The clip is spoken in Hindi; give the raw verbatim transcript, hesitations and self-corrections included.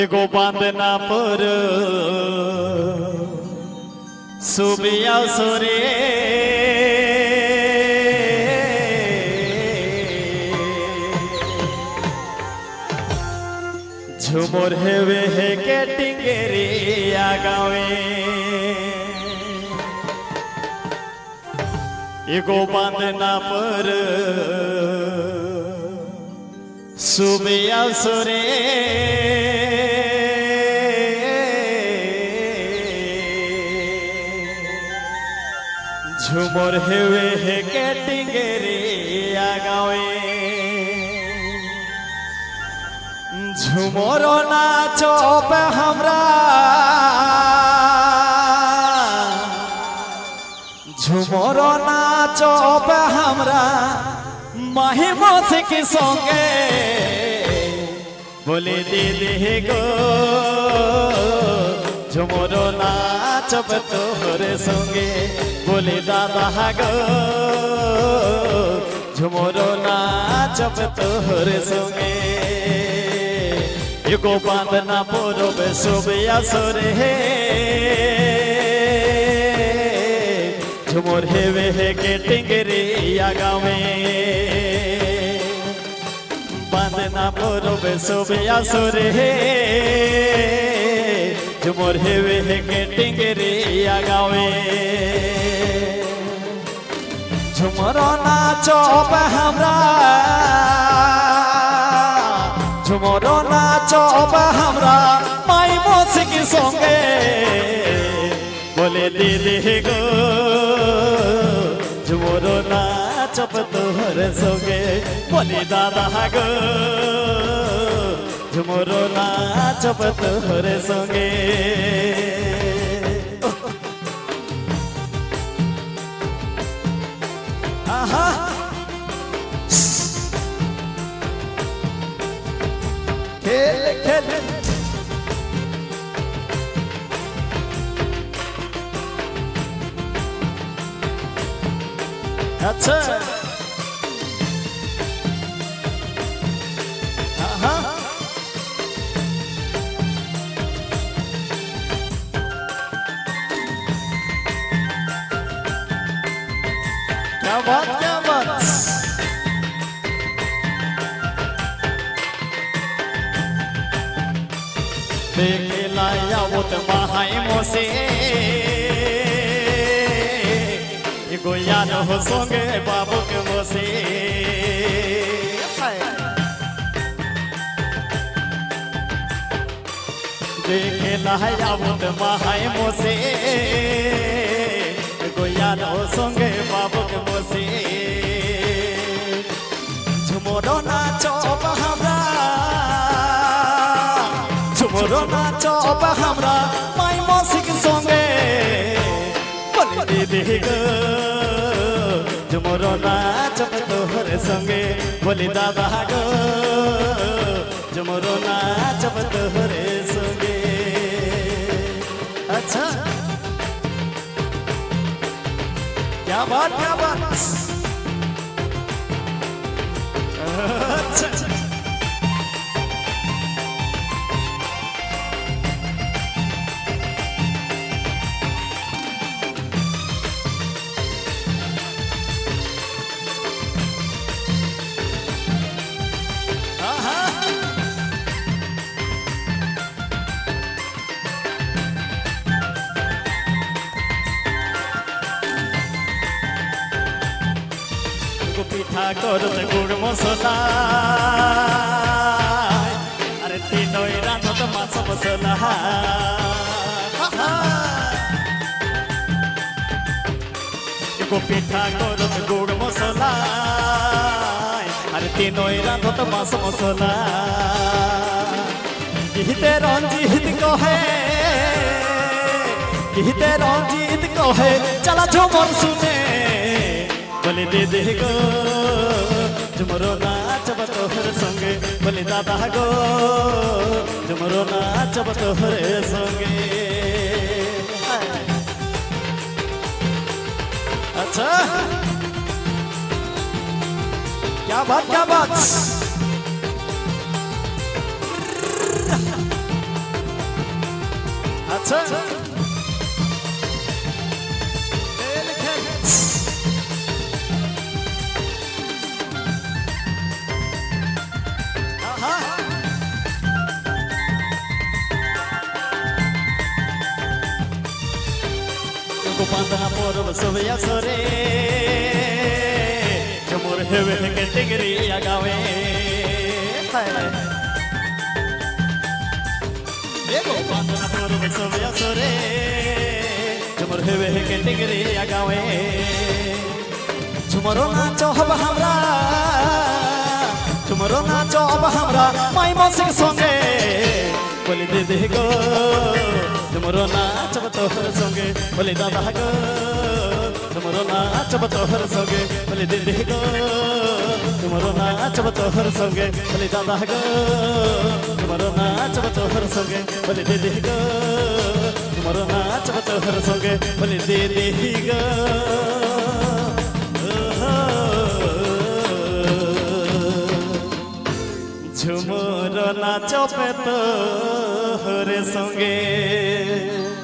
एगो बांधना पर सुबिया सोरे झुमर हेवे हे के टिंगेरी आगावे एगो बांधना पर सुबिया सोरे झुमर हेवे हे के टिंगेरी आगावे झुमर नाचो पे हमरा झुमर नाचो पे हमरा माही मौसी के संगे बोले दीदी गो झुमर नाचब तोहरे संगे बोले दादा गो झुमर नाचब तोहरे संगे एगो बांधना पोरब सुबिया सोरे झुमर हेवे हे के टिंगरी आगावे बांधना पोरब सुबिया सोरे झुमर हेवे हे के टिंगरी आगावे झुमर नाचो पे हमरा झुमर नाचो पे हमरा माई मौसी के संगे बोले दीदी गो झुमर नाचब तोहरे संगे बोले दादा गो झुमर नाचब तोहरे संगे आहा खेल खेल अच्छा आहा क्या बात क्या बात देखे लाया वो तो महाई मोसे एगो याद हो संगे बाबू के मोसे देखे लाया वो तो महाई मोसे एगो याद हो संगे बाबू के मोसे झुमर नाचो हमरा झुमर नाचो हमरा माई मौसी के संगे बोले दीदी गो झुमर नाचब तोहरे संगे बोले दादा गो झुमर नाचब तोहरे संगे अच्छा क्या बात क्या बात अच्छा पिठा करत गुड़ मसला अरे तीनों रात मास मसला एगो पिठा करत गुड़ मसला अरे तीनों रात मास मसला गीते रंजीत कहे गीते रंजीत कहे चला झुमर सुने बोले दीदी गो झुमर नाचब तोहरे संगे बोले दादा गो झुमर नाचब तोहरे संगे अच्छा क्या बात क्या बात আচ্ছা Kupanda por sobya sore Jamur heve ke tigri agawe Ego kupanda por sobya sore Jamur heve ke tigri agawe Tomorrow na chob hamra Tomorrow na chob hamra mai mosik songe Boli de de go Tomorrow na chob tohar songe Boli dada go Tomorrow na chob tohar songe Boli de de go Tomorrow na chob tohar songe Boli dada go Tomorrow na chob tohar songe Boli de de go Tomorrow na chob tohar songe Boli de de go Jhumur नाचो पे तो हरे संगे